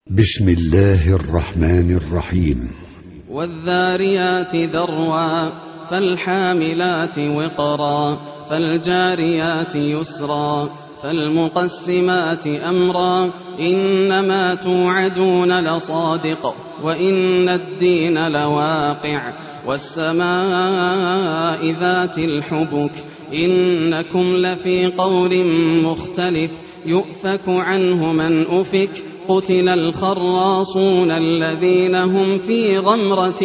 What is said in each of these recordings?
بسم الله الرحمن الرحيم. والذاريات ذروا فالحاملات وقرا فالجاريات يسرا فالمقسمات أمرا إنما توعدون لصادق وإن الدين لواقع والسماء ذات الحبك إنكم لفي قول مختلف يؤفك عنه من أفك قتل الخراصون الذين هم في غمرة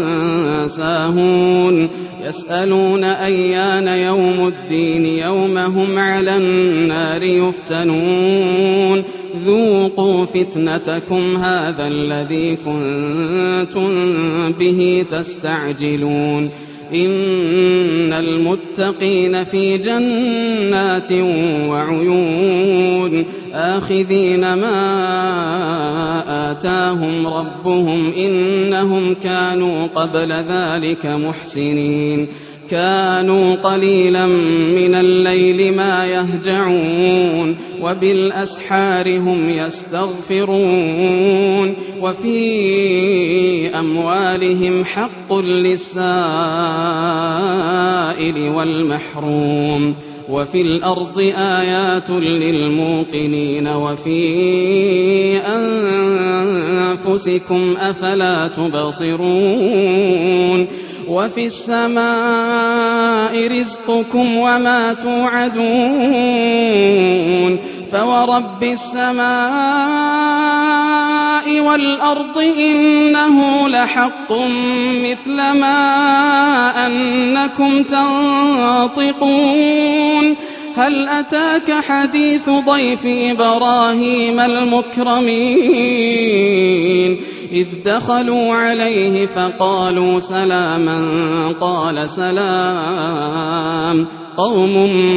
ساهون يسألون أيان يوم الدين يوم هم على النار يفتنون ذوقوا فتنتكم هذا الذي كنتم به تستعجلون إن المتقين في جنات وعيون آخذين ما آتاهم ربهم إنهم كانوا قبل ذلك محسنين كانوا قليلا من الليل ما يهجعون وبالأسحار هم يستغفرون وفي أموالهم حق للسائل والمحروم وفي الأرض آيات للموقنين وفي أنفسكم أفلا تبصرون وفي السماء رزقكم وما توعدون فورب السماء والأرض إنه لحق مثل ما أنكم تنطقون هل أتاك حديث ضيف إبراهيم المكرمين إذ دخلوا عليه فقالوا سلاما قال سلام قوم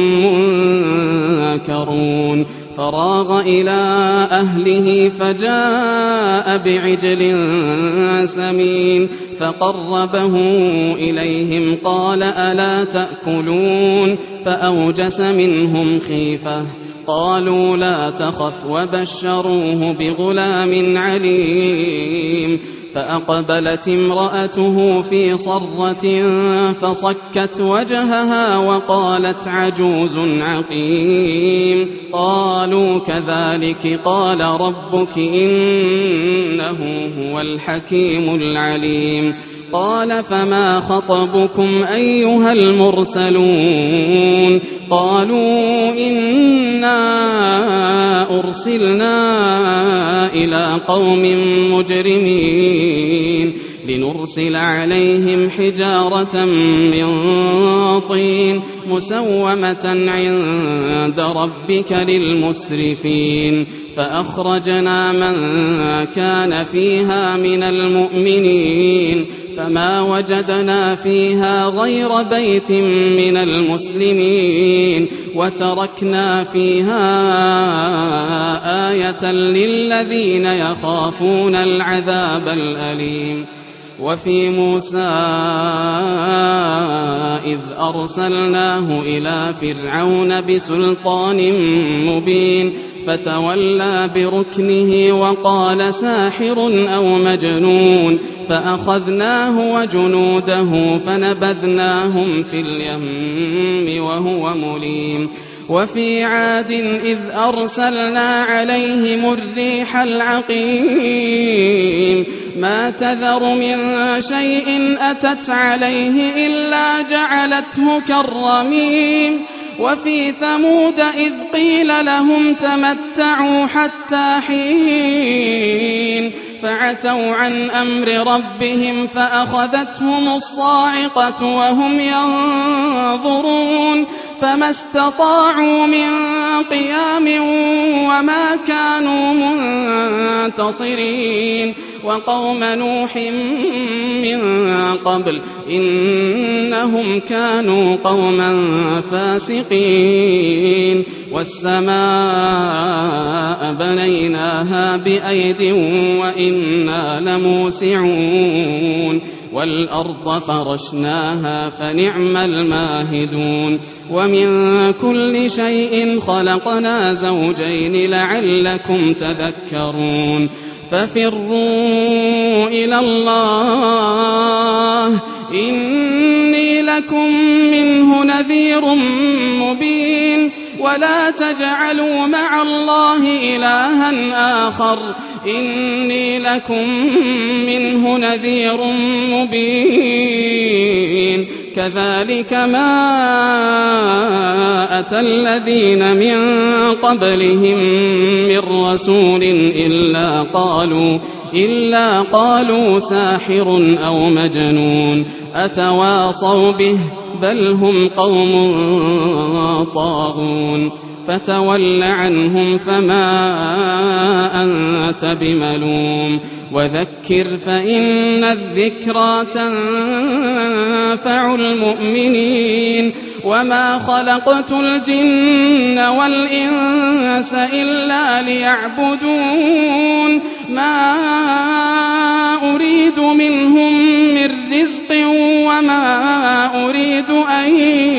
منكرون فراغ إلى أهله فجاء بعجل سمين فقربه إليهم قال ألا تأكلون فأوجس منهم خيفة قالوا لا تخف وبشروه بغلام عليم فأقبلت امرأته في صرة فصكت وجهها وقالت عجوز عقيم قالوا كذلك قال ربك إنه هو الحكيم العليم قال فما خطبكم أيها المرسلون قالوا إنا أرسلنا إلى قوم مجرمين لنرسل عليهم حجارة من طين مسومة عند ربك للمسرفين فأخرجنا من كان فيها من المؤمنين فما وجدنا فيها غير بيت من المسلمين وتركنا فيها آية للذين يخافون العذاب الأليم وفي موسى إذ أرسلناه إلى فرعون بسلطان مبين فتولى بركنه وقال ساحر أو مجنون فأخذناه وجنوده فنبذناهم في اليم وهو مليم وفي عاد إذ أرسلنا عليهم الريح العقيم ما تذر من شيء أتت عليه إلا جعلته كالرميم وفي ثمود إذ قيل لهم تمتعوا حتى حين فعتوا عن أمر ربهم فأخذتهم الصاعقة وهم ينظرون فما استطاعوا من قيام وما كانوا منتصرين وقوم نوح من قبل إنهم كانوا قوما فاسقين والسماء بنيناها بأيد وإنا لموسعون والأرض فرشناها فنعم الماهدون ومن كل شيء خلقنا زوجين لعلكم تذكرون ففروا إلى الله إني لكم منه نذير مبين ولا تجعلوا مع الله إلها آخر إني لكم منه نذير مبين كذلك ما أتى الذين من قبلهم من رسول إلا قالوا ساحر أو مجنون أتواصوا به بل هم قوم طاغون فتول عنهم فما أنت بملوم وذكر فإن الذكرى تنفع المؤمنين وما خلقت الجن والإنس إلا ليعبدون ما أريد منهم من رزق وما أريد أن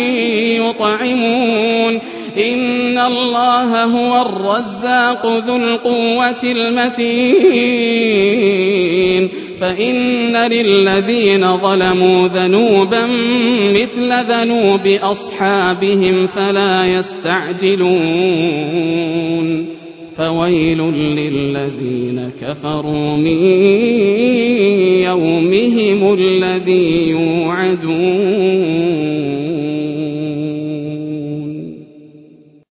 يطعمون إن الله هو الرزاق ذو القوة المتين فإن للذين ظلموا ذنوبا مثل ذنوب أصحابهم فلا يستعجلون فويل للذين كفروا من يومهم الذي يوعدون